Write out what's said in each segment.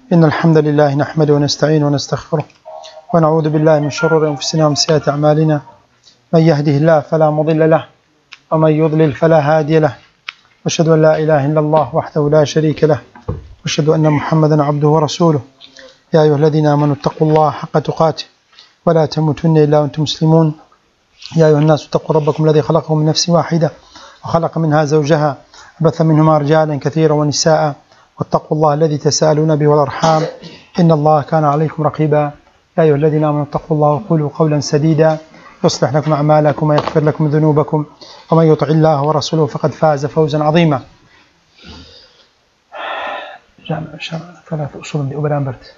إن الحمد لله نحمده ونستعينه ونستغفره ونعوذ بالله من شرور أنفسنا ومن سيئات أعمالنا. من يهده الله فلا مضل له ومن يضلل فلا هادي له، وأشهد أن لا إله إلا الله وحده لا شريك له، وأشهد أن محمدا عبده ورسوله. يا أيها الذين آمنوا اتقوا الله حق تقاته ولا تموتن إلا وأنتم مسلمون. يا أيها الناس اتقوا ربكم الذي خلقكم من نفس واحدة وخلق منها زوجها وبث منهما رجالا كثيرا ونساء، واتقوا الله الذي تساءلون به والأرحام إن الله كان عليكم رقيبا. يا أيها الذين آمنوا اتقوا الله وقولوا قولا سديدا يصلح لكم أعمالكم ويغفر لكم ذنوبكم، ومن يطع الله ورسوله فقد فاز فوزا عظيما. ثلاث أصول برامبرت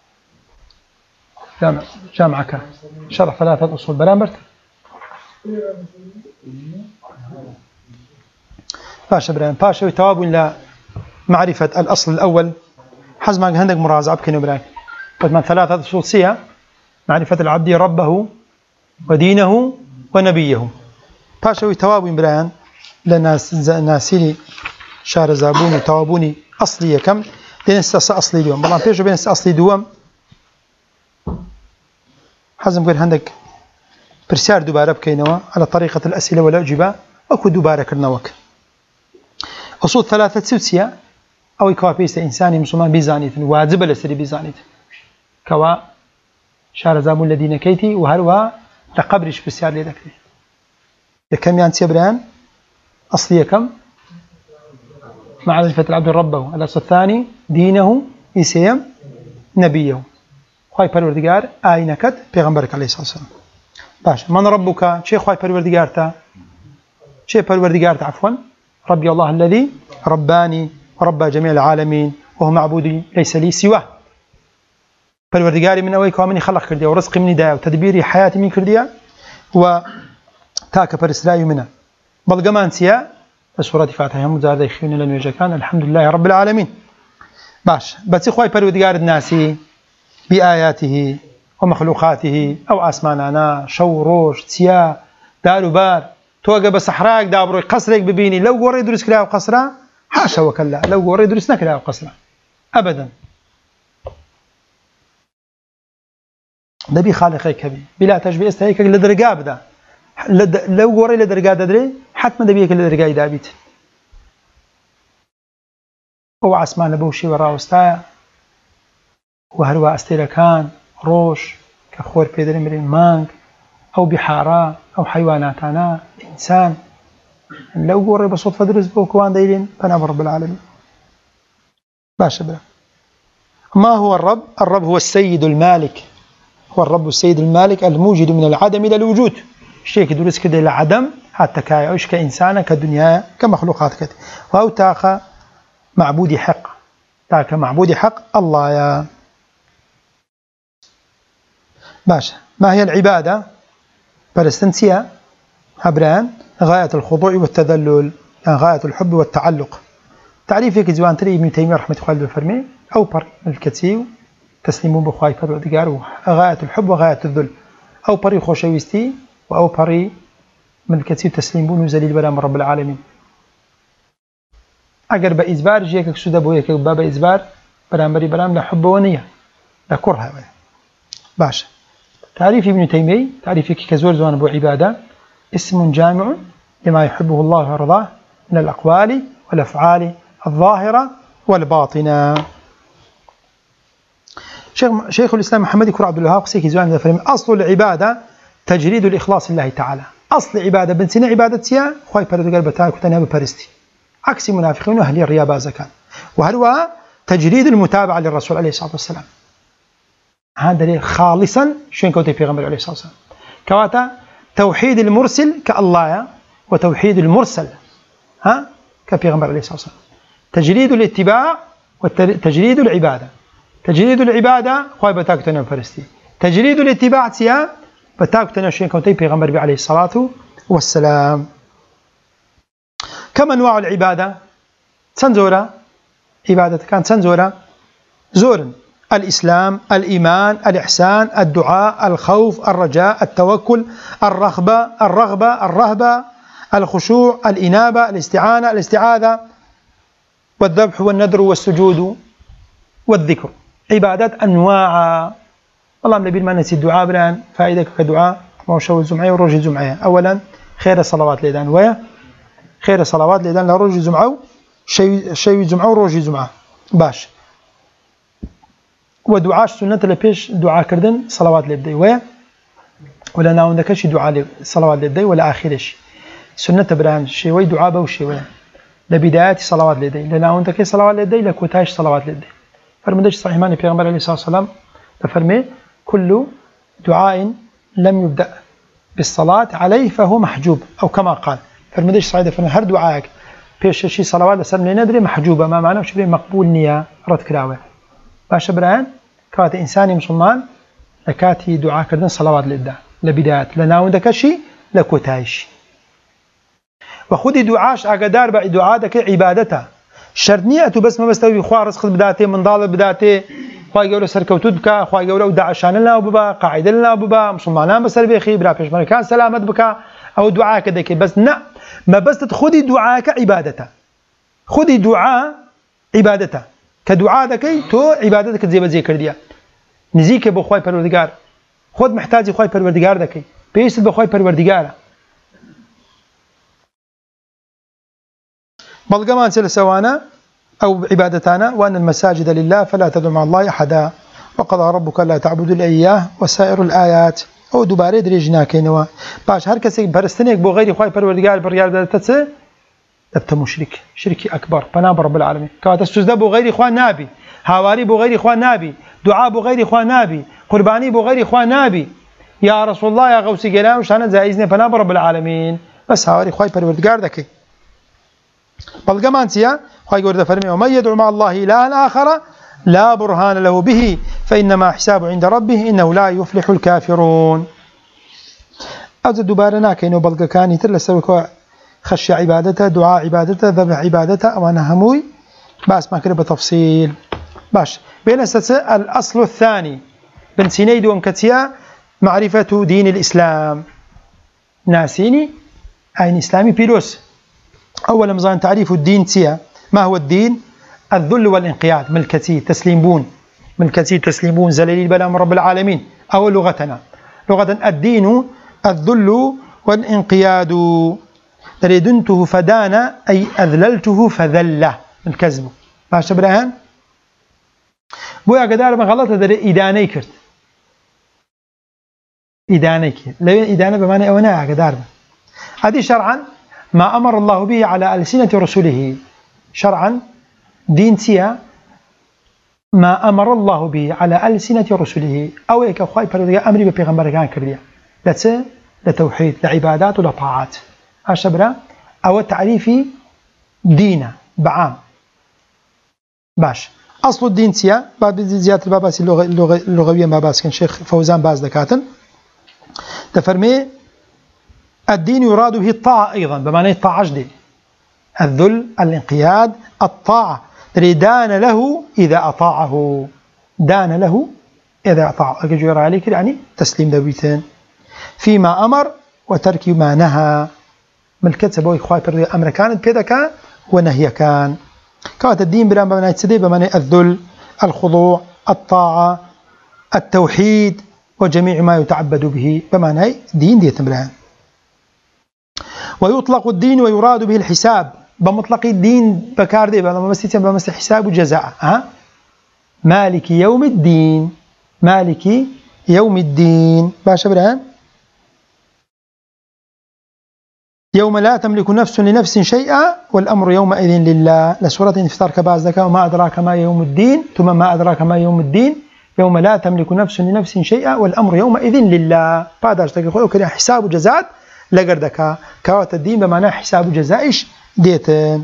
جامعك شرح ثلاثة أصول برامبرت باشا بران باشا وتواب إلى معرفة الأصل الأول. حزم عندك مراجعة بكني بران من ثلاثة أصول سيا: معرفة العبد ربه ودينه ونبيه. باشا وتواب بران لناسيني شار زابوني توابوني أصلية كم لنستأصل أصلي دوام بلان بيشو بين أصلي دوام. حزم غير عندك برسار دوباره بكينوا على طريقة الأسئلة والأجوبة أكو دوباره كرنوك. أصول ثلاثة سوسيا أو كوابيس إنساني مسلمان بيزانيت واجب لسري بيزانيت كوا شار زابون الذين كيتي وهروا لقبرش برسار لي ذكري كم يعني سيبران أصلية كم معرفة العبد ربه. الأصل الثاني دينه إسيم نبيه. خواهي پروردگار آينكت پیغمبرك عليه الصلاة والسلام. باش من ربك شيء خواهي پروردگارت عفوا ربي الله الذي رباني وربى جميع العالمين وهو معبودي ليس لي سواه. پروردگاري من أويك ومني خلق كرديا ورزقي مني دايا وتدبيري حياتي من كرديا وتاك پرسراي منه بلغمان سيا بسورة فاتحة مزارد يخيون لنوجكان الحمد لله رب العالمين. باش بس خواهي پروردگار الناسي بآياته ومخلوقاته أو آسمانانا شو روش تيا دار بار توقع بصحراك دابروي قصرك ببيني لو قوري درس كلاو قصرا حاشا وكلا لو قوري درس نكلاو قصرا أبدا. نبي خالقك بي بلا تشبيه استهيك لدرجة أبدا لو قوري لدرجة دري حتى نبيك لدرجة دابيت أو عسمان بوشي وراوستا وهروا استيركان روش كخور بيدرين مرين مانك أو بحارة أو حيواناتنا إنسان لو قوري بصوت درس بوكوان دايرين فأنا رب العالمين. باشا بلا ما هو الرب؟ الرب هو السيد المالك، هو الرب السيد المالك الموجد من العدم إلى الوجود. الشيء كدرس كده إلى عدم حتى كايش كإنسان كدنيا كمخلوقات كده. وهو تاخى معبودي حق تاخى معبودي حق الله يا باشا. ما هي العبادة؟ فلسطنسية عبران غاية الخضوع والتذلل، يعني غاية الحب والتعلق. تعريفك زوان تري ابن تيمية رحمة الله الفرمي أو بر الكتيو تسليمون بخواي پروردگار غاية الحب وغاية الذل أو بري خوشويستي أو بري من الكتيو تسليمون وزليل بلام رب العالمين. أجر بإزبار جيك سودا بويك باب إزبار بلام لحب ونية لكرها باشا. تعريف ابن تيمية تعريف كزور زوان أبو عبادة اسم جامع لما يحبه الله ويرضاه من الأقوال والأفعال الظاهرة والباطنة. شيخ الإسلام محمد يكون عبد الوهاب سيكي زوان ذا فريم أصل العبادة تجريد الإخلاص لله تعالى. أصل عبادة بنسين عبادة سيا خواهي پردگار بتاعي كتانيا بپرستي عكس منافقين وأهل الرياء زكان. وهو تجريد المتابعة للرسول عليه الصلاة والسلام. هذا خالصا شين كوتي پیغمبر عليه الصلاة والسلام كواتا توحيد المرسل كالله وتوحيد المرسل كبيغمبر عليه الصلاة والسلام. تجريد الاتباع وتجريد العبادة. تجريد العبادة خواهي بتاكتنا فرستي تجريد الاتباع سيا بتاكتنا شين كوتي پیغمبر عليه الصلاة والسلام. كم أنواع العبادة؟ تنزورا عبادة كانت تنزورا زورا: الإسلام، الإيمان، الإحسان، الدعاء، الخوف، الرجاء، التوكل، الرهبة، الخشوع، الإنابة، الاستعانة، الاستعاذة، والذبح والنذر والسجود والذكر. عبادات أنواع والله لبير ما نسي الدعاء بران فائدة كدعاء موشو الجمعة وروج الجمعة أولا خير الصلوات ليدان ويا خير الصلوات ليدان لروج الجمعة شيء الجمعة وروج الجمعة باش ودعاء سنة لبيش دعاء كردن صلوات لبدي ويا ولا ناوندك شي دعاء صلوات لبدي ولا آخرش سنة بران شيء دعاء بوشي ويا لبدايات صلوات لدي لناوندك صلوات لدي لكوتاش صلوات لدي فرمدش صحيح ماني بيغمبر عليه الصلاة والسلام تفرمي كل دعاء لم يبدأ بالصلاة عليه فهو محجوب أو كما قال فرمدش صحيح فرمي هر دعائك بيش شي صلوات لسلم لندري محجوبة ما معناه وشبه مقبول نية رد كراوة باش بران كات إنساني مسلمان لكاتي دعاء كردن صلوات لدي لبدايات لناوندك شي لكوتاش وخذي دعاش أقدار بعد دعاء دك عبادته شرنية بس ما بستوي خوار رزق بداته من ضال بداته خواي جورا سركوتود بك خواي جورا ودعشان لنا وببا قاعد لنا وببا مسلمان بس بيخي بلا فيش مكان سلامت بك أو دعاء كذا بس لا ما بس تخذي دعاءك عبادته خذي دعاء عبادته كدعاء دكي تو عبادتك زي كرديا نزيك بخواي پروردگار خود محتاج خواي پروردگار دكي بيست بخواي پروردگار بلغمان سلسوانا أو عبادتنا وأن المساجد لله فلا تدعوا مع الله أحدا وقضى ربك لا تعبدوا إلا إياه وسائر الآيات أو دوباره دريجنا كينوا باش هر کسی برستنيك بو غير خواهي پروردگار دادتسه دبت مشرك شركي أكبر بناب رب العالمين كواتا السجدة بو غير خواه نابي هاواري بو غير خواه نابي دعاء بو غير خواه نابي قرباني بو غير خواه نابي يا رسول الله يا غوثي قلام وشانا زائزني بناب رب العالمين بس هاواري خواهي پروردگار دكي بلغمان سيا خواهي قرد فرمي ومن يدعو مع الله إلها آخر لا برهان له به فإنما حسابه عند ربه إنه لا يفلح الكافرون أوزا دوبارنا كينو بلغ كان يترلسوا خشي عبادته دعاء عبادته ذبح عبادته أوانا هموي باس ما كده بتفصيل باش بين الأصل الثاني بن سينيد ومكتيا معرفة دين الإسلام ناسيني أين إسلامي بيروس أولا مزان تعريف الدين تيا ما هو الدين؟ الذل والانقياد ملكتي تسليمون ملكتي تسليمون زليل بلا من رب العالمين أو لغتنا لغة الدين الذل والانقياد دندنته فدان أي أذللته فذل الكذب باش برهان بويا قدار ما غلطة در إداني كرت إداني كرت لو إدانة بمعنى أونا قدار هذه شرعا ما أمر الله به على ألسنة رسوله شرعا دين تيا ما أمر الله به على ألسنة رسوله أو إيك أخوي بردقاء أمري ببيغمبر كان كرديا لتوحيد لعبادات ولطاعات هاشبرا أو تعريفي دينا بعام باش أصل الدين تيا بعد زيادة الباباس اللغوية باباس كان شيخ فوزان باز دكاتن تفرمي الدين يراد به الطاعة أيضا بمعنى الطاعة جدي الذل الانقياد الطاعة دان له إذا أطاعه دان له إذا أطاعه أجر عليك يعني تسليم دويتين فيما أمر وترك ما نهى ملكت سبوي إخواتي أمر كانت كذا كان ونهي كان كانت الدين بلا بمعنى السدي بمعنى الذل الخضوع الطاعة التوحيد وجميع ما يتعبد به بمعنى دين دي تمران ويطلق الدين ويراد به الحساب بمطلق الدين بكار دي بمس حساب وجزاء مالك يوم الدين مالك يوم الدين باشا برهان يوم لا تملك نفس لنفس شيئا والأمر يومئذ لله لسورة انفطار كبازك وما أدراك ما يوم الدين ثم ما أدراك ما يوم الدين يوم لا تملك نفس لنفس شيئا والأمر يومئذ لله بعد أشتكي خوي وكذا حساب وجزاء لقردك كوات الدين بمعنى حساب جزائش ديتن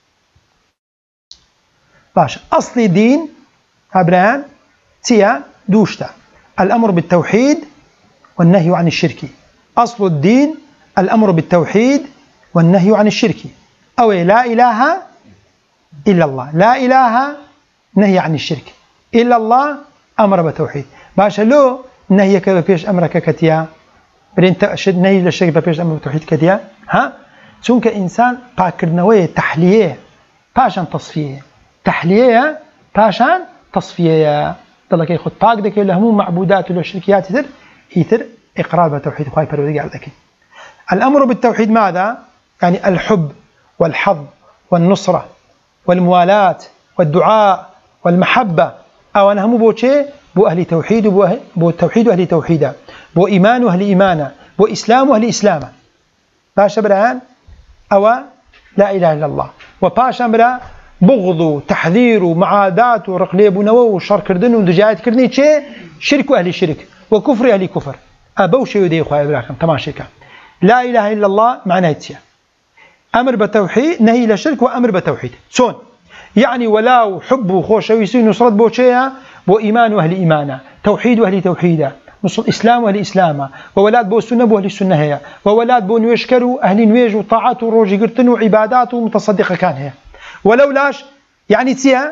باش أصل دين أبران تيا دوشتا الأمر بالتوحيد والنهي عن الشرك أصل الدين الأمر بالتوحيد والنهي عن الشرك أو لا إله إلا الله لا إله نهي عن الشرك إلا الله أمر بالتوحيد باش لو نهيك بفيش أمرك كتيا برين تأشد نهي للشرك بفيش أمر بالتوحيد كتيا چونك إنسان باكرنوية تحلية باشان تصفية تحلية باشان تصفية دلك يخد باك دك لهم معبودات والشركيات يتر إقرار بتوحيد خواهي فرودي قال ذكي. الأمر بالتوحيد ماذا؟ يعني الحب والحظ والنصرة والموالاة والدعاء والمحبة، أو أنا هم بوشي بو أهل توحيد بو التوحيد وأهل توحيدا، بو إيمان وأهل إيمانا، بو إسلام وأهل إسلاما. باشا برهان أو لا إله إلا الله، وباشا برا بغض تحذير معاداة ورقليب نوو وشر كردن ودجايات كردني شيء شرك أهل شرك وكفر أهل كفر. أبو شيء يدي إخوة إبراهيم تمام شركة. لا إله إلا الله معناه تيا أمر بتوحيد نهي لشرك وأمر بتوحيد سون يعني ولا حب خوش ويسين نصرت بوشيا بو إيمان وأهل إيمانا، توحيد وأهل توحيدا، نصر إسلام وأهل إسلاما، وولاد بو سنة بو أهل السنة هي، وولاد بو نويشكروا أهل نويج وطاعات وروجي قرتن وعبادات ومتصدقة كان هي. ولولاش يعني تيا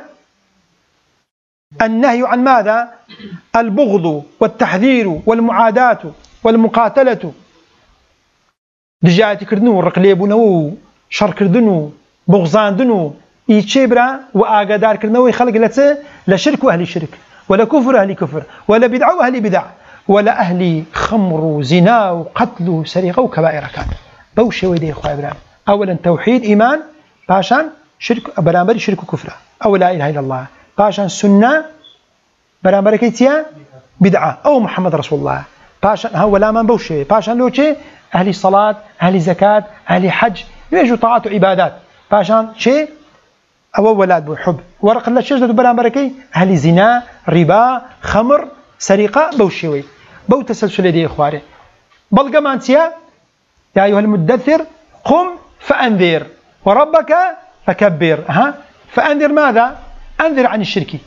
النهي عن ماذا؟ البغض والتحذير والمعاداة والمقاتلة دجايات كردنو رقليبونو شر كردنو بغزاندنو يتشبرا وآقادار كردنو يخلق لته لشرك وأهل شرك ولا كفر أهل كفر ولا بدع وأهل بدع ولا أهل خمر وزنا وقتل وسرقة وكبائر كان بوشي ويدي إخوة إبراهيم. أولا توحيد إيمان، باشان شرك برامبر شرك وكفر أو لا إله إلا الله، باشان سنة برامبر كيتيا بدعة أو محمد رسول الله، باشان هو لا من بوشي باشان لوشي أهل صلاة أهل زكاة أهل حج يجوا طاعات وعبادات، باشان شيء أو ولاد بحب ورق الله شجرة برامبركي أهل زنا ربا خمر سرقة بوشيوي بو تسلسل دي إخواري. بل قمانتيا يا أيها المدثر قم فأنذر وربك فكبر. فأنذر ماذا؟ أنذر عن الشرك.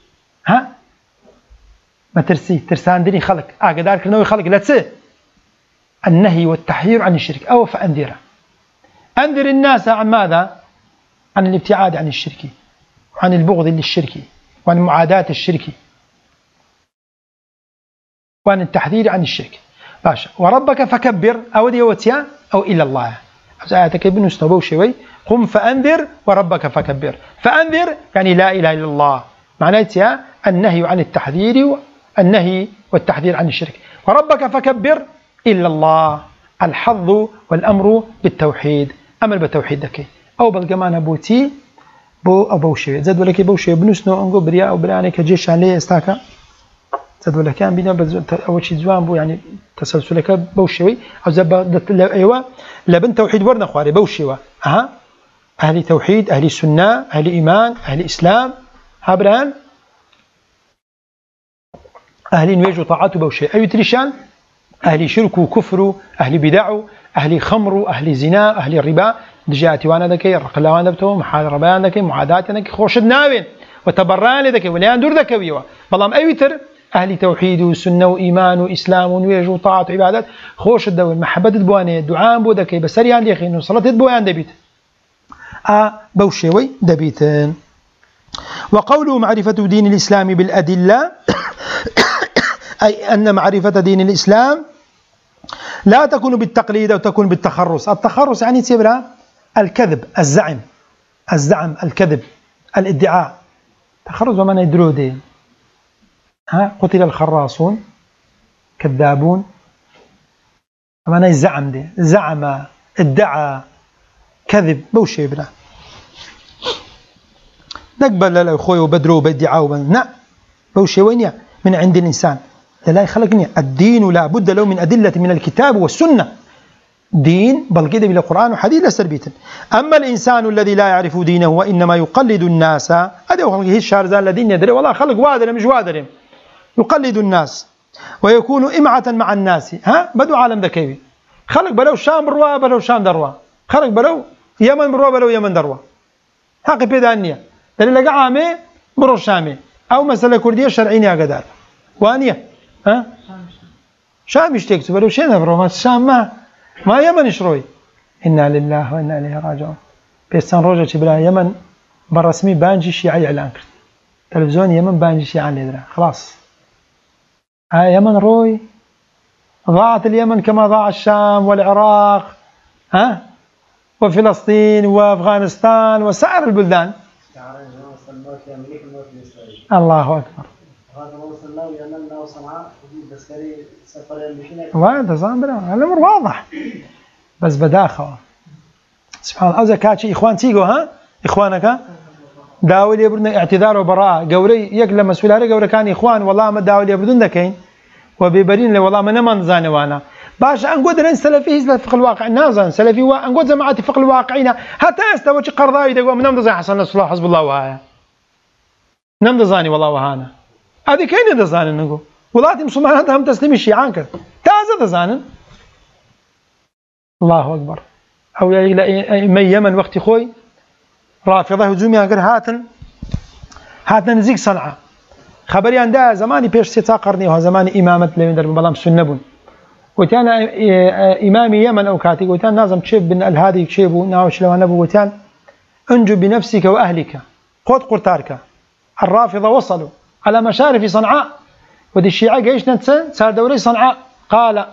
ما ترسان ديني خلق أقدار كنوي خلق لا تسي النهي والتحذير عن الشرك أو فأنذر. أنذر الناس عن ماذا؟ عن الابتعاد عن الشرك وعن البغض للشرك وعن معاداة الشرك وعن التحذير عن الشرك. باشا وربك فكبر أو ديوتيا أو إلى الله آياتك ابن استوبوا شوي قم فأنذر وربك فكبر. فأنذر يعني لا إله إلا الله معناتها النهي عن التحذير النهي والتحذير عن الشرك. وربك فكبر إلا الله الحظ والأمر بالتوحيد أمر بالتوحيد ذكي أو بالجمان بوتي بو أبوشي زاد ولا كي بوشي بنسنو أنجو بريا أو برياني كجيش عليه استاكا زاد ولا كان بينا أول شيء زوان بو يعني تسلسلك بوشي أو زاد أيوة لبن توحيد ورنا خواري بوشي أهل توحيد أهل السنة أهل إيمان أهل إسلام هابران أهل نواج وطاعات بوشي أي تريشان أهل شرك وكفر أهل بدع أهل خمر أهل زنا أهل ربا دجاتي وانا ذكي رقلاوان دبتو محاربان ذكي معادات ذكي خوشد ناوين وتبران ذكي وليان دور ذكي ويوا بلام أيوتر أهل توحيد وسنة وإيمان وإسلام ونويج وطاعة وعبادات خوشد دوين محبة دبواني دعاء بو ذكي بسريان ديخي نصرة دبوان دبيت بوشيوي دبيتن. وقوله معرفة دين الإسلام بالأدلة أي أن معرفة دين الإسلام لا تكون بالتقليد أو تكون بالتخرص. التخرص يعني تبرا الكذب الزعم الكذب الادعاء تخرص وما ندرو دين قتل الخراصون كذابون وما الزعم دي زعم ادعى كذب بوشي بلا نقبل الأخوة وبدروا بدعاء لا بوشي وين من عند الإنسان لا يخلقني الدين لا بد له من أدلة من الكتاب والسنة دين بل كده بالقرآن وحديث لسربيت. أما الإنسان الذي لا يعرف دينه وإنما يقلد الناس هذا هو خلقه الشارزان الذين يدري والله خلق وادر مش وادر يقلد الناس ويكون إمعة مع الناس بدو عالم ذكي خلق بلو شام بروا بلو شام دروا خلق بلو يمن بروا بلو يمن دروا حق بيدانية دليل عامي برو شامي أو مسألة كردية شرعية قدار وانية شام يشتكت بلو شين برو ما الشام ما يمن يشروي إنا لله وإنا إليه راجعون بيستان روجة بلا يمن بالرسمي بانجي شيعي إعلان كرت تلفزيون يمن بانجي شيعي لدرا خلاص يمن روي ضاعت اليمن كما ضاع الشام والعراق وفلسطين وأفغانستان وسائر البلدان. الله أكبر وهذا زامبرا الأمر واضح بس بداخل سبحان الله أوزا كاتشي إخوان تيجو ها إخوانك داول يبردن اعتذار وبراءة قوري يقل مسؤولة قوري كان إخوان والله ما داول يبردن دكين وبيبرين لي والله ما نمان زاني وانا باش أنقود رين سلفي هزلت فقه الواقع نازن سلفي وأنقود زماعتي فقه الواقعين حتى يستوى قرضاوي دقوا من نمد زي حسن الله حسب الله وهايا نمد زاني والله وهانا هذه كين دزاني نقول ولاتي مسلمانات هم تسليم الشيعان كذا تازه دزانن الله أكبر أو من يمن وقت خوي رافضه هجومي أقر هاتن نزيق صنعاء خبري عن ده زماني بيش 6 قرني وها زماني إمامة لمن در بلام سنبون وتان إمام يمن أو كاتي وتان نازم تشيب بن الهادي تشيبو ناوش لو نبو وتان انجو بنفسك وأهلك خذ قرطارك الرافضة وصلوا على مشارف صنعاء ودي الشيعة جيش نتسن صار دوري صنعاء قال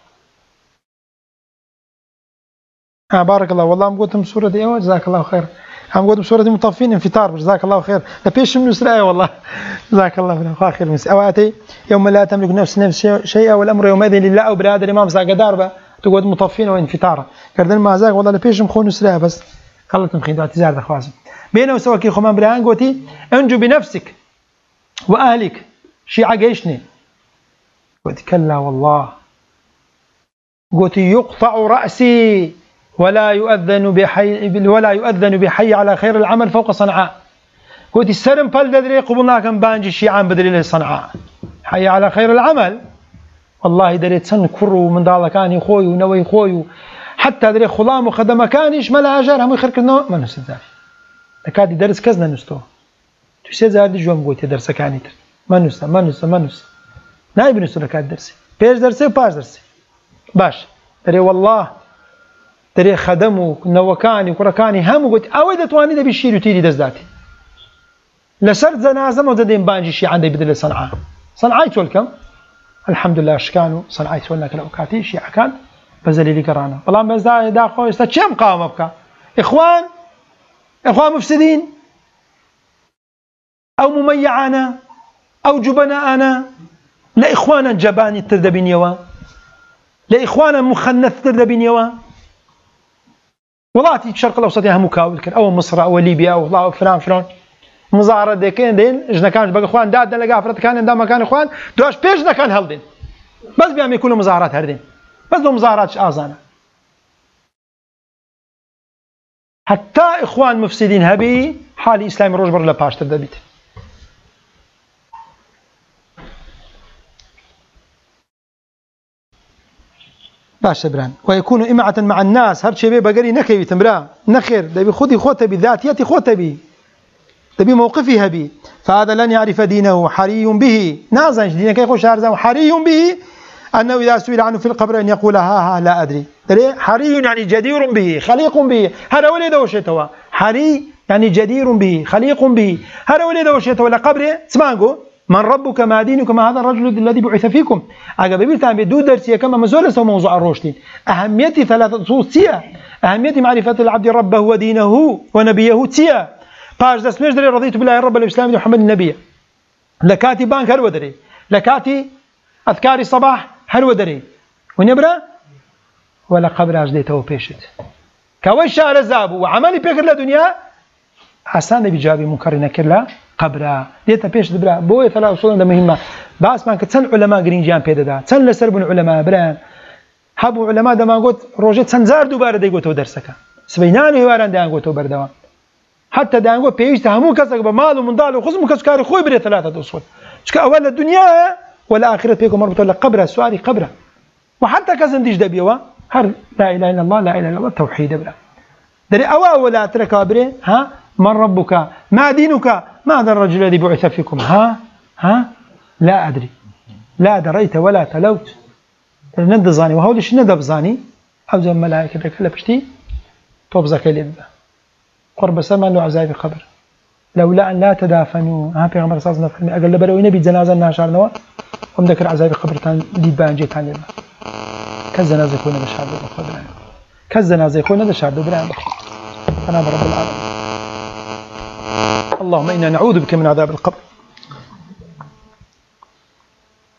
بارك الله والله أم قلتم سورة إيه جزاك الله خير أم قلتم سورة مطفين انفطار جزاك الله خير لبيش من نسرائي والله جزاك الله خير من أواتي يوم لا تملك نفس شيئا والأمر يومئذ لله أو برادة الإمام ساقة داربة تقول مطفين وانفطار كردن ما زاق والله لبيش مخون نسرائي بس خلتم خيدوا اعتذار ذا خواسم بينه وسوا كي خمان برهان قوتي انجو بنفسك وأهلك شيعة جيشني قلت كلا والله قلت يقطع رأسي ولا يؤذن بحي على خير العمل فوق صنعاء قلت السرم بل دري قبلنا كم بانجي الشيعان بدري صنعاء حي على خير العمل والله دريت سن كرو من ضال كان يخوي ونوي خوي حتى دري خلام وخدم كانش ملا اجر هم يخرك انه ما نستدعي تكاد درس كزنا نستو تسي زاد جوم قلت درس كانت ما نسى نايب نسى لك درسي بيش درسي وباش درسي باش دري والله دري خدمو نوكاني وكركاني هم قلت اوي تواني ده بيشيل وتيري دزاتي لسرد زنازم وزدين بانجي شي عندي بدل صنعاء تول كم الحمد لله شكانوا صنعاء تولنا كلاوكاتي شي كان بزلي لي قرانا والله ما دا خو استشم قام ابكى اخوان مفسدين او مميعانا او جبناءنا لا اخوانا جباني تردبين يوا لا اخوانا مخنث تردبين يوا ولاتي الشرق الاوسط هم مكاول كان او مصر او ليبيا او فلان مظاهره دكين دين اجنا كان بقى اخوان داد لقى افراد كان عندما كان اخوان دوش بيش ده كان هلدين بس بيعمل كل مظاهرات هردين بس لو مظاهرات ازانه حتى اخوان مفسدين هبي حال اسلام روجبر لا باش تدبيت باش بران ويكون إمعة مع الناس هر شيء بقري نكوي تمرا نخير دبي خذي خوته بذاتيتي خوته بي دبي موقفها بي فهذا لن يعرف دينه حري به نازن دينك يخش هرزا حري به أنه إذا سئل عنه في القبر أن يقول ها لا أدري حري يعني جدير به خليق به هذا ولد وشيتوا حري يعني جدير به خليق به هذا ولد وشيتوا لقبره سمعوا من ربك ما دينك ما هذا الرجل الذي بعث فيكم عقب بيرتان بدو درسيه كما مزول سو موضوع الروشتين اهميه 3 صوصيه اهميه معرفه العبد ربه ودينه ونبيه تيا باش دسمش دري رضيت بالله رب الاسلام محمد النبي لكاتي بانك هل ودري لكاتي اذكار الصباح هل ودري ونبره ولا قبر اجديته بيشت كوي شهر زاب وعملي بكر لدنيا حسن بجابي منكر نكر لا قبرا ديتا بيش دبرا بوي 3 اصول مهمه باس ما كتسن علماء جرينجان بيدا تسن لسرب العلماء بران حبوا علماء دما قلت روجت سنزار دوباره ديغوتو درسك سبيناني واران دان قلتو بردوا حتى دان قلت بيش تهمو كسك بمال ومن ضال وخصم كسكاري خوي بري 3 اصول شكا اول الدنيا والاخره بيكم مربوطه لقبره سؤالي قبره وحتى كزن ديش دبيوا هر لا اله الا الله لا اله الا الله توحيد برا دري ولا ترك بري ها من ربك ما دينك ماذا الرجل الذي بعث فيكم ها لا أدري لا دريت ولا تلوت ند زاني وهو ليش ندب زاني أو زي الملائكة كلا بشتي توبزك لله قرب سما له عذاب قبر لولا أن لا تدافنوا ها في غمر صاصنا في أقل بلو نبي جنازة ناشر نوا هم ذكر عذاب قبر تان دي بانجي تان لله كالزنازة يكون بشهر قبر كالزنازة يكون بشهر برام أنا برب العالمين اللهم إنا نعوذ بك من عذاب القبر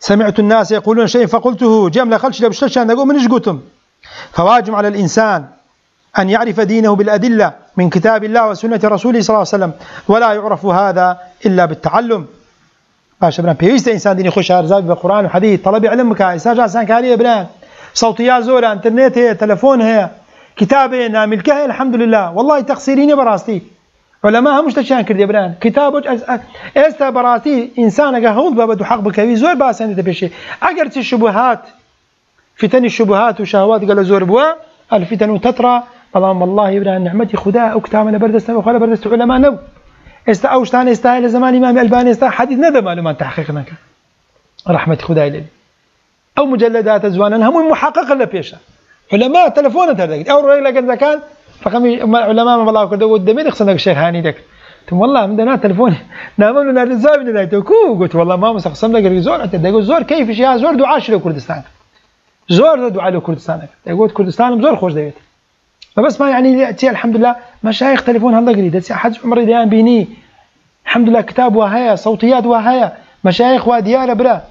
سمعت الناس يقولون شيء فقلته جملة خلش لبشتشان نقول منش قلتم. فواجب على الإنسان أن يعرف دينه بالأدلة من كتاب الله وسنة رسوله صلى الله عليه وسلم، ولا يعرف هذا إلا بالتعلم. باش بران بيوست إنسان ديني خوش أرزاق بالقرآن وحديث طلب علمك إساجا إنسان كاريه بران صوتيات زورة انترنت هي تلفون هي كتاب هي نامل كهي الحمد لله والله تقصيرين براستي علماء مش تشان كردي بران كتابك استا براستي إنسان قهود بابد حق بكوي زور باسان تبيشي أجرت الشبهات فتن الشبهات وشهوات قال زور بوا الفتن تترى اللهم الله يبران نعمتي خدا أكتامنا بردست وخلا بردست علماء نو اوشتان استاهل زمان امام الباني استاهل حديث ندى معلومات تحقيقنا رحمه خداي لي او مجلدات زوانا هم محقق لا بيشا علماء تلفون تردك او رجل كان رقم علماء ما الله كده قدامي خصنا الشيخ هاني دك ثم والله عندنا تلفون نعمل لنا الزاب لنا تكو قلت والله ما مستقسم لك زور انت تقول زور كيف شيء زور دعاء لكردستان زور دعاء لكردستان تقول كردستان زور خوش ديت فبس ما يعني يأتي الحمد لله مشايخ تليفون هلا قريد حج عمر ديان بيني الحمد لله كتاب وهايا صوتيات وهايا مشايخ وديار برا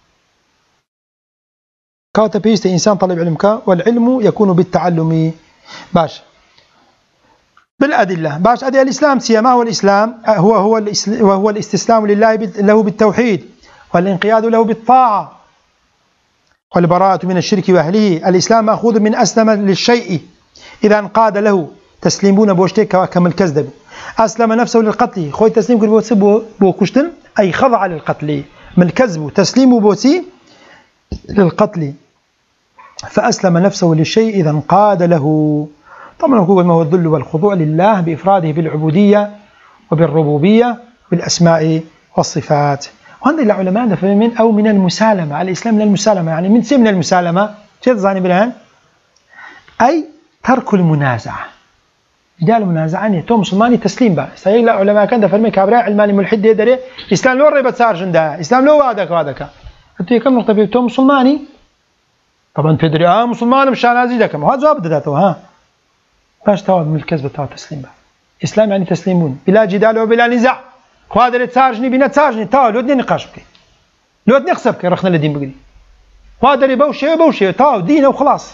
كاتب بيست إنسان طلب علمك والعلم يكون بالتعلم باش بالأدلة باش أدي الإسلام ما هو الإسلام وهو الاستسلام لله له بالتوحيد والانقياد له بالطاعة والبراءة من الشرك وأهله. الإسلام مأخوذ من أسلم للشيء إذا انقاد له تسليمون بوشتك كما الكذب أسلم نفسه للقتل خوي تسليم كل بوسي بوكشتن أي خضع للقتل من الكذب تسليم بوسي للقتل فأسلم نفسه للشيء إذا انقاد له. طبعا ما هو الذل والخضوع لله بإفراده بالعبودية وبالربوبية بالأسماء والصفات. وهذا العلماء من أو من المسالمة الإسلام من المسالمة يعني من سي من المسالمة شيء ظاني بالآن أي ترك المنازعة جدال المنازعة أن توم مسلماني تسليم بقى سيلا علماء كان دفرمي كابراء علماني ملحد يدري إسلام لو ريبت صار جندا إسلام لو وادك أنتي كم نقطة في توم مسلماني طبعا تدري مسلمان مش نازي لك ما هذا جواب ذاته ها باش تواب من الكذب تاع تسليم بقى إسلام يعني تسليمون بلا جدال وبلا نزاع قادر تسارجني بنا تسارجني تا لو دني نقاش بك لو دني خسبك رخنا الدين بقدي قادر بوشي تا دينه وخلاص.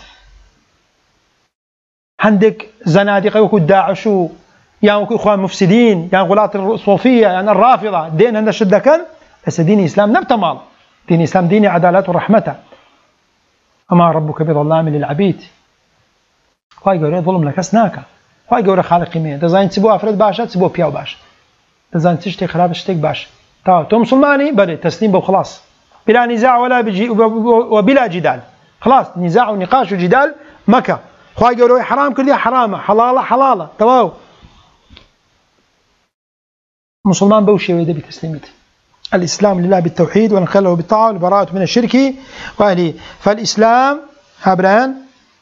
عندك زنادقة وكو داعش يا وكو إخوان مفسدين يا غلاة الصوفية يعني الرافضة دين هذا شدة كان بس دين الإسلام نبت مال دين الإسلام دين عدالة ورحمة أما ربك بظلام للعبيد خواهي قولي ظلم لك أسناك خواهي قولي خالقي مين دزاين تسبوه أفراد باشا تسبوه بياو باشا دزاين تشتي خراب تشتيك باشا تو مسلماني بلي تسليم وخلاص بلا نزاع وبلا جدال خلاص نزاع ونقاش وجدال مكة خواهي قولوا حرام كل حرامة حلالة تواو مسلمان بوشي ويدا بتسليمته الإسلام لله بالتوحيد والانقياد له بالطاعة والبراءة من الشرك وأهله. فالإسلام هابران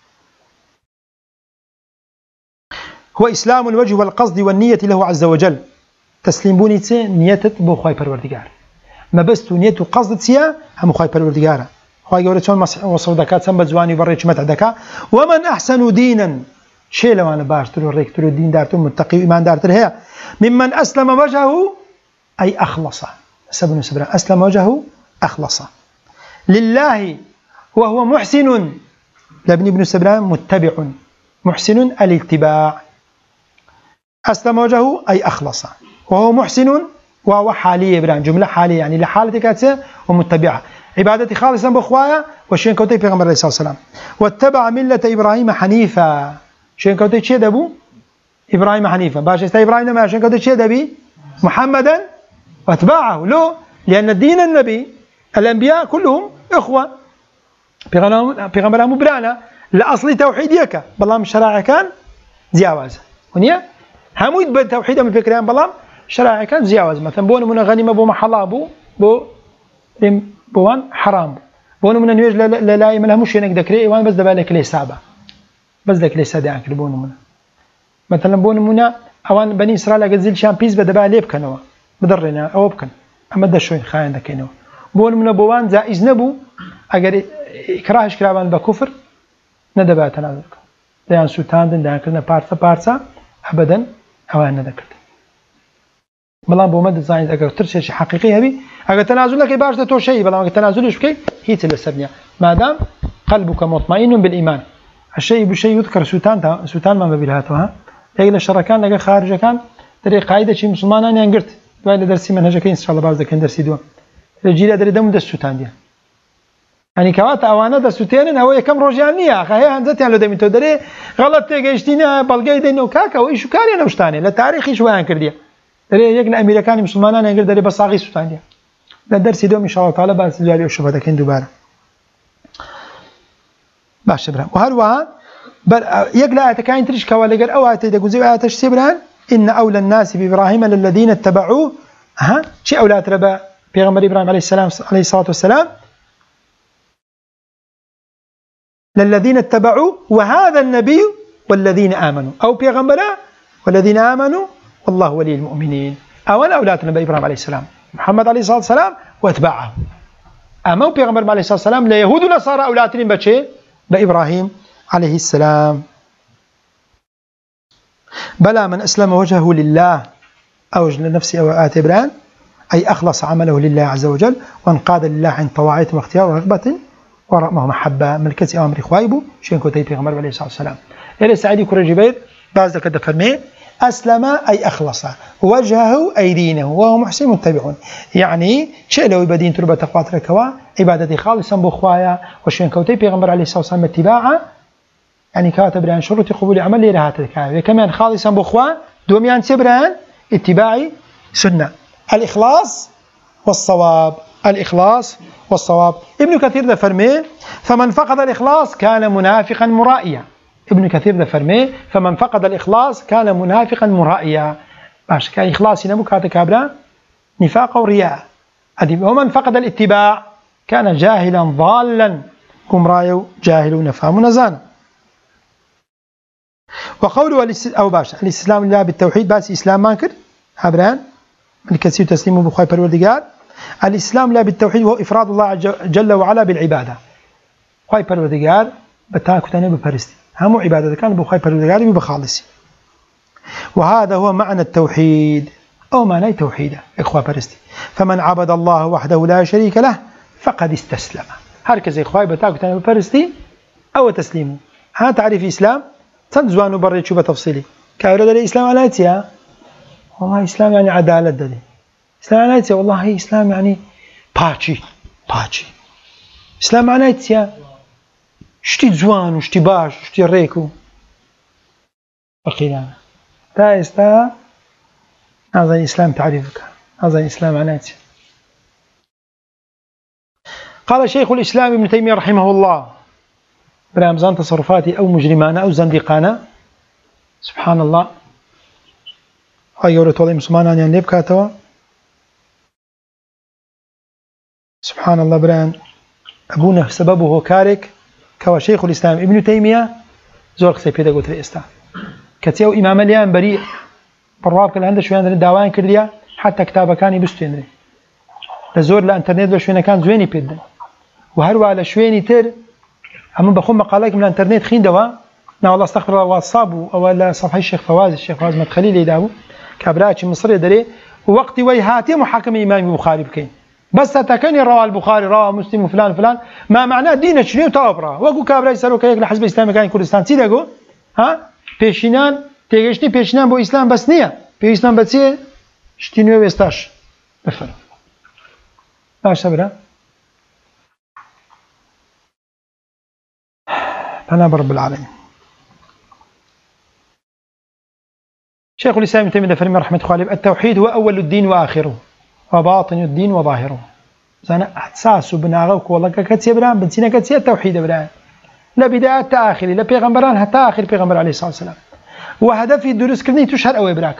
هو إسلام الوجه والقصد والنية له عز وجل تسليم بونيتي نيتت بو خواهي پروردگار ما بس نيت وقصد تسيا هم خواهي پروردگار خواهي قولي چون وصف دكات سنبت زواني بريش متع دكا ومن أحسن دينا شيء لو أنا باشتر وريك ترو الدين دارتم متقي وإيمان دارتر هي ممن أسلم وجهه أي أخلص سبن سبرا أسلم وجهه أخلص لله وهو محسن لابن ابن سبران متبع محسن الاتباع أسلم وجهه أي أخلص وهو محسن وهو حالية بران جملة حالية يعني لحالة كاتسة ومتبعة عبادتي خالصا بأخوايا وشين كوتي في غمر الله صلى الله عليه وسلم واتبع ملة إبراهيم حنيفا شين كوتي شيء دبو إبراهيم حنيفا باش استا إبراهيم ما شين كوتي شيء دبي محمدا واتباعه له لأن الدين النبي الأنبياء كلهم إخوة في غمر مبرانا لأصل توحيديك بلام الشرائع كان زياواز ونيا هموت بالتوحيد من فكرين بلام شرائع كان زياواز مثلا بون من غنيمة بو محلا بو بوان حرام بون من نيوج لا يملها مش هناك ذكري وان بس دبالك ليه سابع بس ذاك ليه سادة عنك بون منا مثلا بون منا اوان بني اسرائيل قد زيل شامبيز بدبا ليه بكنوا بدرنا او بكن اما ده شوي خاين ده كينو بون منا بوان جائز نبو اگر اكراهش كرابان بكفر ندبات انا ديان سوتاندن دان كنا بارسا ابدا اوان ذكرت بەڵام بۆ مەد زانیت ئەگەر ترسێکی حەقیقی هەبی ئەگەر تەنازولەکەی باشە تۆ شەی بەڵام ئەگەر تەنازولش بکەی هیچ لەسەر نییە مادام قلبك مطمئن بالإيمان الشيء بشيء يذكر سوتان ما ببيلهاتها يقول الشركان لقى خارج كان دري قاعدة شيء مسلمان أنا انقرت بعد درسي منهجك إن شاء الله بعض ذاك درسي دوم الجيل دري دم دس سوتان دي يعني كوات أوانا دس سوتين هو كم رجانية أخي هنزت يعني لو دم تدري غلط تيجيشتينا بلقي دينه كاكا وإيش كاري أنا وشتاني لا تاريخ إيش وين كرديه دري يقول أمريكاني مسلمان أنا انقرت دري بس عاقي سوتان دي لا درسي دوم إن شاء الله تعالى بعد سجاري وشوف هذا كين دوباره باش برا وهروها يقلا اتكاين تريش كوالجر او اتدغزي اتش سبران ان اولى الناس بابراهيم للذين اتبعوه ها شي اولاد ربا پیغمبر ابراهيم عليه الصلاه والسلام للذين اتبعوه وهذا النبي والذين امنوا او پیغمبر والذين امنوا والله ولي المؤمنين او اولاد النبي ابراهيم عليه السلام محمد عليه الصلاه والسلام واتباعه اما پیغمبر عليه الصلاه والسلام لا يهود ولا نصارى اولادين بچه بإبراهيم عليه السلام بلى من أسلم وجهه لله أوجه لنفسه أو آتبران أي أخلص عمله لله عز وجل وانقاد لله عن طواعية واختيار ورغبة ورغمه محبة ملكة أمر إخوائبه شين كتيب في غمر عليه الصلاة والسلام إلى سعيد كرة جبير بعض ذلك فرمي أسلم أي أخلص وجهه أي دينه وهو محسن متبعون يعني شيء لو يبدين تربة تقوى ركوا عبادتي خالصا بخوايا وشين كوتي بيغمبر عليه الصلاة والسلام اتباعا يعني كاتب عن شروط قبول عمل لي لهات الكلام كمان خالصا بخوا دوميان سبران اتباعي سنة الإخلاص والصواب الإخلاص والصواب ابن كثير ده فرمي فمن فقد الإخلاص كان منافقا مرائيا ابن كثير ده فرمي فمن فقد الإخلاص كان منافقا مرائيا باش كان إخلاصي نمو كاتا كابرا نفاق ورياء ومن فقد الاتباع كان جاهلا ضالا كمرايو جاهلون فهمون زانا وقوله أو باش الاستسلام لله بالتوحيد باس إسلام مانكر عبران من كثير تسليمه بخواي پروردگار الإسلام لله بالتوحيد هو إفراد الله جل وعلا بالعبادة خواي پروردگار بتاكتاني بپرستي همو عبادة كان بخواي پروردگار بخالصي وهذا هو معنى التوحيد أو معنى توحيده إخوة پرستي فمن عبد الله وحده لا شريك له فقد استسلم هركز إخوة بتاكتاني بپرستي أو تسليمه ها تعريف إسلام تنزوانو بري شو بتفصيلي كايرو دلي إسلام على إتيا والله إسلام يعني عدالة دلي إسلام على إتيا والله إسلام يعني باتشي إسلام على إتيا شتي زوان وشتي باش وشتي ريكو بقينا تا هذا الإسلام تعريفك هذا الإسلام على إتيا قال شيخ الإسلام ابن تيمية رحمه الله برامزان تصرفاتي أو مجرمانة أو زندقانة سبحان الله هاي يورو طولي مسلمان يعني ليبكاتوا سبحان الله بران أبونا سببه هو كارك كوا شيخ الإسلام ابن تيمية زور قصي بيدا قلت الإسلام كتيو إمام اليان بريء بروابك اللي عنده شوية داوان كرديا حتى كتابه كان يبستين لزور لأنترنت بشوية كان زويني بيدا وهروا على شويني تر أما بخون مقالات من الانترنت خين دوا نا والله استغفر الله واتساب أو صفحة الشيخ فواز مدخلي لي داو كابراتش مصري دري ووقت ويهاتي محاكمة إمام البخاري بكين بس تكني رواه البخاري رواه مسلم وفلان ما معناه دين شنو تابرا وقو كابرا يسرو كيك لحزب الإسلامي كان كردستان سيداغو ها بيشينان تيجيشتي بيشينان بو إسلام بس نية بي إسلام بس شتينو ويستاش بفرق باش صبرا أنا برب العالمين شيخ الإسلام ابن تيمية فرمي رحمة الله التوحيد هو أول الدين وآخره وباطن الدين وظاهره زانا أحساس بناغوك والله كتسي بران بنسينا كتسي التوحيد بران لا بداية تآخر لا بيغمبران حتى آخر بيغمبر عليه الصلاة والسلام وهدفي الدروس كرني تشهر أو إبراك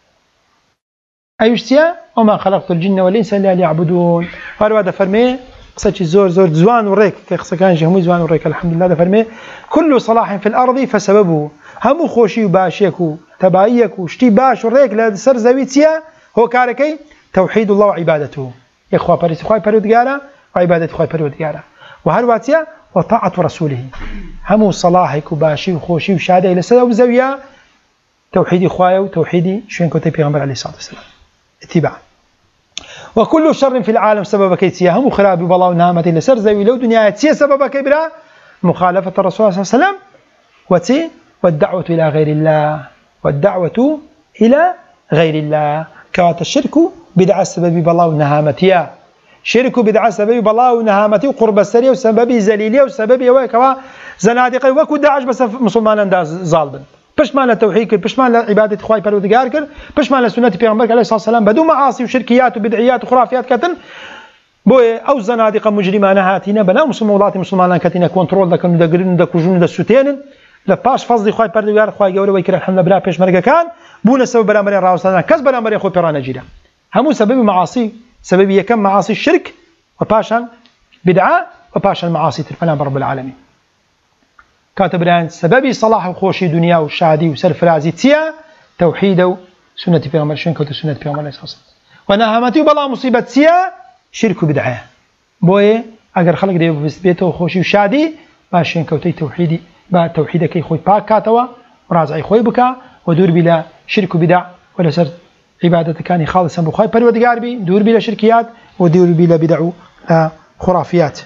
أيشتيا وما خلقت الجن والإنس إلا ليعبدون قالوا هذا فرمي قصتي زور زوان وريك قصة كان جهمي زوان وريك الحمد لله فرمي كل صلاح في الأرض فسببه هم خوشي وباشيكو تبايكو شتي باش وريك لا سر زويتيا هو كاركي توحيد الله وعبادته يا اخوة بريس خوي برودغارا وعبادة خوي برودغارا وهرواتيا وطاعة رسوله هم صلاحك وباشي وخوشي وشادة إلى سدا وزاوية توحيدي خوايا وتوحيدي شوين كنت بيغمبر عليه الصلاة والسلام اتباع. وكل شر في العالم سبب كيتيا هم خراب بالله ونعمته لسر زي لو دنيا تي سبب كبرى مخالفة الرسول صلى الله عليه وسلم وتي والدعوة إلى غير الله والدعوة إلى غير الله كوات الشرك بدعة سبب بالله ونهامتها شرك بدعة سبب بالله ونهامته وقرب السرية وسبب زليلية وسبب وكوا زنادقة وكو داعش بس مسلمان انداز ظالم پشمان لتوحید کرد پشمان لعبادت خدای پروردگار کرد پشمان لسنت پیامبر علیه الصلاه والسلام بدون معاصی و شرکیات و بدعیات و خرافیات کتن بوی او زنادقه مجرمان هاتینا بنا مسلمانات مسلمانان کتینا کنترل دکن دگرین دکوجون دسوتین لپاش فضل خدای پروردگار خدای گوره وی کرد الحمد لله پیش مرگ کان بون سبب برامبر راوستان کس برامبر خو پیران جیره همو سبب معاصی سبب یکم معاصی الشرك وباشان بدعه وباشان معاصي الفلان رب العالمين كاتب الآن سبب صلاح وخوشي دنيا وشادي وسرفرازي تيا توحيد وسنة پیغمبر شنكوت سنة پیغمبر عليه الصلاة والسلام ونهامتي وبلا مصيبة تيا شرك بدعه بوي اگر خلق دي بيته وخوشي وشادي با شنكوتي توحيدي با توحيدك خوي باك كاتوا وراجعي خوي بكا ودور بلا شرك بدع ولا سر عبادتك كان خالصا بخوي پروردگار بي دور بلا شركيات ودور بلا بدع خرافيات.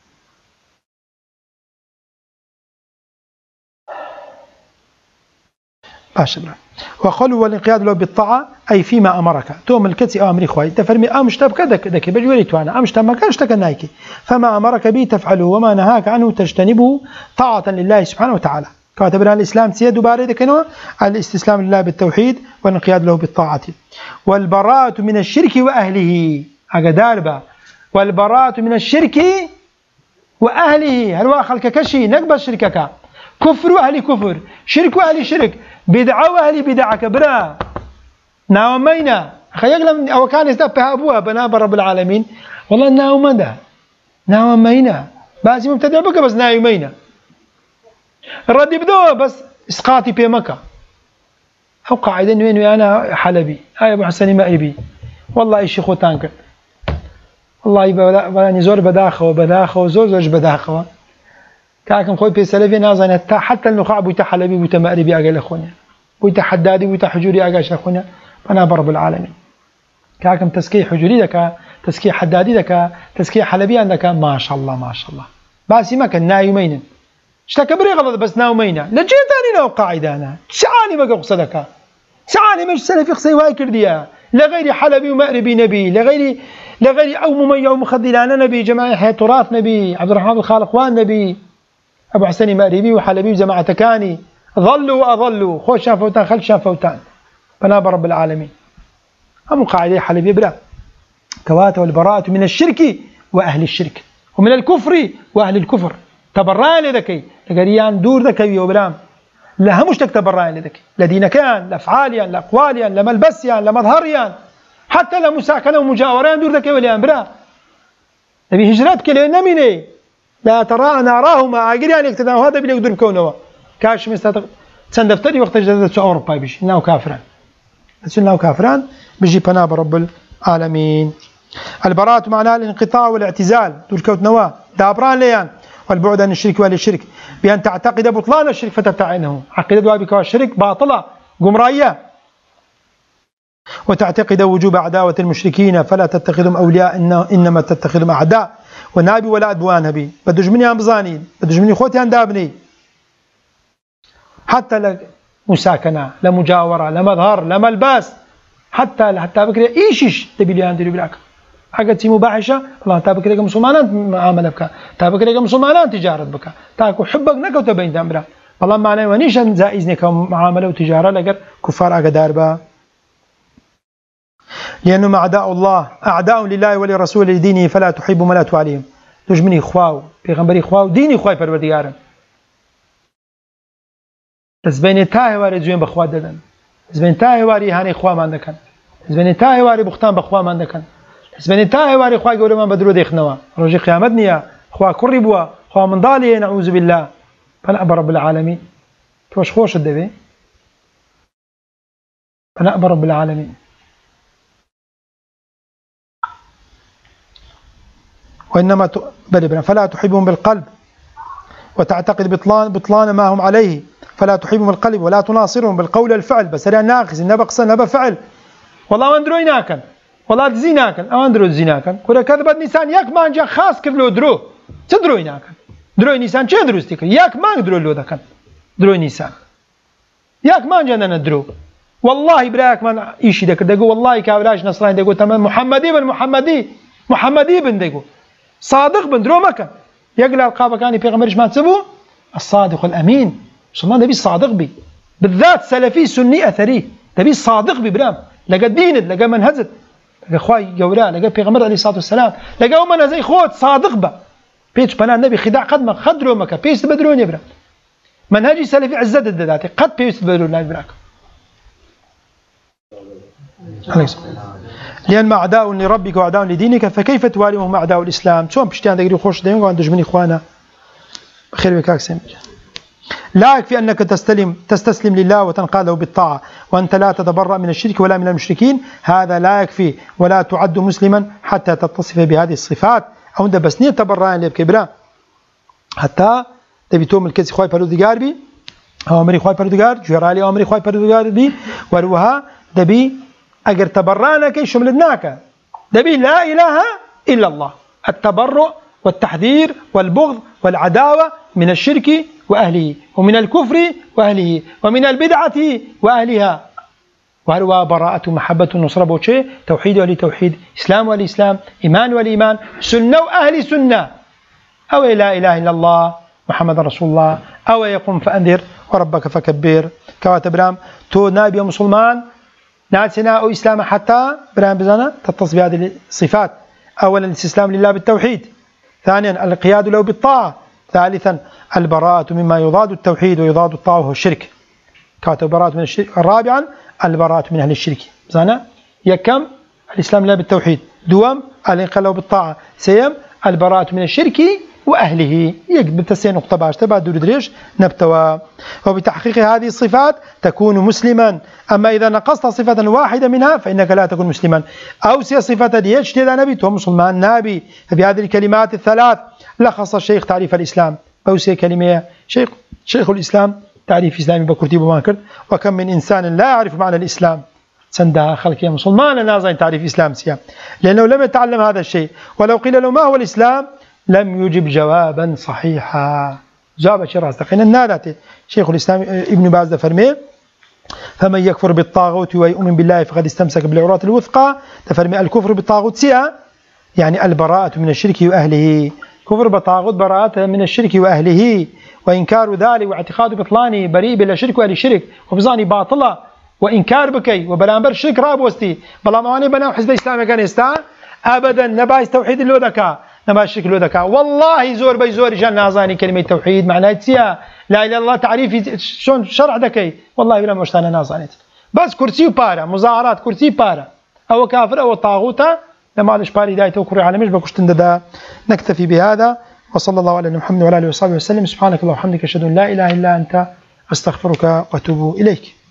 وقالوا والانقياد له بالطاعة أي فيما أمرك توم الكتي أمري خوي تفرمي أمشتبك دك بجوريت وانا أمشتب ما كانش تكنايكي فما أمرك به تفعله وما نهاك عنه تجتنبه طاعة لله سبحانه وتعالى كاتبنا الإسلام سيد بارد كنوع الاستسلام لله بالتوحيد والانقياد له بالطاعة والبراءة من الشرك وأهله أقداربا والبراءة من الشرك وأهله هل واخلك كشي نقبل شركك كفر أهل كفر شرك أهل شرك بدعة أهل بدعة كبرى ناومينا خيقلم أو كان يستبها أبوها بناب رب العالمين والله ناومنا ناومينا باسي مبتدع بك بس ناومينا الرد بدو بس إسقاطي في مكة أو قاعدة وين أنا حلبي هاي أبو حسن مأربي والله إيش خوتانك والله يبغى زور بداخة وبداخة وزور زوج بداخة كاكم خوي في سلفي نازن حتى النخاع بوتا حلبي بوتا مأربي أقل أخونا بوتا حدادي بوتا حجوري أقل أخونا أنا برب العالمين كاكم تسكي حجوري لك تسكي حدادي لك تسكي حلبي عندك ما شاء الله ما شاء الله باسي ما كان نايمين اشتكبري غلط بس ناومينا لجيت أنا لو قاعدة أنا سعاني ما قصدك سعاني مش سلفي خسي واي كرديا لغير حلبي ومأربي نبي لغير أو مميع ومخذلان نبي جماعة حياة تراث نبي عبد الرحمن الخالقوان نبي أبو حسن مأربي وحلبي وجماعة تكاني ظلوا وأظلوا خوش شان فوتان خلف شان فوتان بناب رب العالمين هم قاعدة حلبي بلا كوات والبراءة من الشرك وأهل الشرك ومن الكفر وأهل الكفر تبران لذكي لقريان دور ذكي وبلام لا همش تبران لذكي لدين كان لأفعاليا لأقواليا لملبسيا لمظهريا حتى لمساكنة ومجاوران دور ذكي وليان بلا نبي هجرات كلي نميني لا ترى ناراهما عاقليان يقتدان وهذا بلي يقدر بكونه كاش مستطق تندفتري وقت جددت أوروبا بيش إنه كافران إنه كافران بيجي بناب رب العالمين. البراءة معناها الانقطاع والاعتزال دول كوت نواه دابران ليان والبعد عن الشرك وأهل الشرك بأن تعتقد بطلان الشرك فتبتعده عقيدة دوابك والشرك باطلة قمراية وتعتقد وجوب عداوة المشركين فلا تتخذهم أولياء إنما تتخذهم أعداء ونابي ولا أدبوان هبي بدوش مني أمزاني بدوش مني خوتي أندابني حتى لمساكنة لمجاورة لمظهر لملباس حتى بكرة إيش تبي لي عندي بلاك حاجة مباحشة الله تابكريك مسلمانات معاملة بك تابكريك مسلمانات تجارة بك تاكو حبك نكو تبين دمرة والله معناه ونيش زائزنك معاملة وتجارة لقر كفار أقدار با لأنهم أعداء الله أعداء لله ولرسوله لدينه فلا تحبهم ولا تواليهم تجمني إخواو بيغنبري إخواو ديني إخواي پروردگارن زبين تاهي واري زوين بخوا ددن زبين تاهي واري هاني إخوا ما عندكن زبين تاهي واري بختان بخوا ما عندكن زبين تاهي واري إخوا قولوا من بدرو ديخنوا رجي قيامتنيا إخوا كربوا إخوا من ضالي نعوذ بالله فنأبى رب العالمين توش خوش الدبي فنأبى رب العالمين. وإنما فلا تحبهم بالقلب وتعتقد بطلان ما هم عليه فلا تحبهم بالقلب ولا تناصرهم بالقول والفعل بس هذا ناقص نبقص نبى فعل والله ئەوان درۆی ناکەن وڵات دزی ناکەن ئەوان درۆ دزی ناکەن کورە کەذبەت نیسان یەک مانجا خاص کرد لۆ درۆ چ درۆی ناکەن درۆی نیسان چێ دروستی کرد یەک مانگ درۆ لۆ دەکەن درۆی نیسان یەک مانجا دەنە درۆ والله براکمان ئیشی دەکرد دەگو والله کابراش نەسرانی دەگو تەمەن محەممەدی بن دەگو صادق بن درۆ مەکەن یەک لە ئەلقابەکانی پێغەمبەریشمان چ بوو الصادق الأمين مسلمان دەبی صادق بی بالذات سلفي سني أثري دەبی صادق بی برام لەگە دینت لەگە منهجت لەگە خوای گەورە لەگە پێغەمبەر عەلەیهی سڵاتو وسەلام لەگە ئەو منهجەی خۆت صادق بە پێچ پەنا نەبی خیداع قەت درۆ مەکە پێویستە بە درۆ نییە برام منهجی سلفی عزتت دەداتێ قەت پێویست بە درۆ نابی براکە لأن أعداء لربك وأعداء لدينك فكيف تواليهم أعداء الإسلام شلون بشتيان دقيقة خوش دايما وعند دجمني إخوانا خير بكاك سامي لا يكفي أنك تستسلم لله وتنقاد له بالطاعة وأنت لا تتبرأ من الشرك ولا من المشركين هذا لا يكفي ولا تعد مسلما حتى تتصف بهذه الصفات أو أنت بس نية تبرأ لبكبرا حتى تبي توم الكيس خواي باروديغار بي أمري خواي باروديغار جرالي أمري خواي باروديغار بي وروها دبي أجر تبرأنا كي شملناك دبي لا إله إلا الله التبرؤ والتحذير والبغض والعداوة من الشرك وأهله ومن الكفر وأهله ومن البدعة وأهلها وهو براءة محبة نصرة بوشي توحيد ولي توحيد إسلام ولي إسلام إيمان ولي إيمان سنة وأهل سنة أو لا إله إلا الله محمد رسول الله أو يقوم فأنذر وربك فكبر كواتب برام تو نابي مسلمان ناسنا أو إسلام حتى برام بزانا تتصف بهذه الصفات أولا الاستسلام لله بالتوحيد ثانيا القياد له بالطاعة ثالثا البراءة مما يضاد التوحيد ويضاد الطاعة وهو الشرك كاتب براءة من الشرك رابعا البراءة من أهل الشرك زانا يكم الإسلام لله بالتوحيد دوام الانقياد له بالطاعة سيم البراءة من الشرك وأهله يكبر تسين نقطة باش تبع دريش نبتوى وبتحقيق هذه الصفات تكون مسلما أما إذا نقصت صفة واحدة منها فإنك لا تكون مسلما أو سي صفة ديش تدى نبي تو مسلمان نبي ففي هذه الكلمات الثلاث لخص الشيخ تعريف الإسلام أو سي كلمة شيخ الإسلام تعريف إسلامي بكرتيب وماكر وكم من إنسان لا يعرف معنى الإسلام سندها خلق يا مسلمان نازل تعريف إسلام سيا لأنه لم يتعلم هذا الشيء ولو قيل له ما هو الإسلام لم يجب جوابا صحيحا جواب شيء راس تقين النادات شيخ الإسلام ابن باز فرمي فمن يكفر بالطاغوت ويؤمن بالله فقد استمسك بالعروة الوثقى تفرمي الكفر بالطاغوت سيا يعني البراءة من الشرك وأهله كفر بالطاغوت براءة من الشرك وأهله وإنكار ذلك واعتقاد بطلاني بريء بلا شرك وأهل الشرك وبزاني باطلة وإنكار بكي وبلانبر الشرك رابوستي بلا مواني بنا حزب الإسلام كان يستا أبدا نبايس توحيد اللودكا نبايس الشرك اللودكا والله زور بي زور جان نازاني كلمة توحيد معناها تسيا لا إله إلا الله تعريفي شون شرع دكي والله بلا مشتانا نازانيت بس كرسي وبارا مظاهرات كرسي بارا أو كافر أو طاغوتا لما عادش باري دايته وكري على مش بكشتن دا نكتفي بهذا وصلى الله على محمد وعلى آله وصحبه وسلم سبحانك اللهم وبحمدك أشهد أن لا إله إلا أنت أستغفرك وأتوب إليك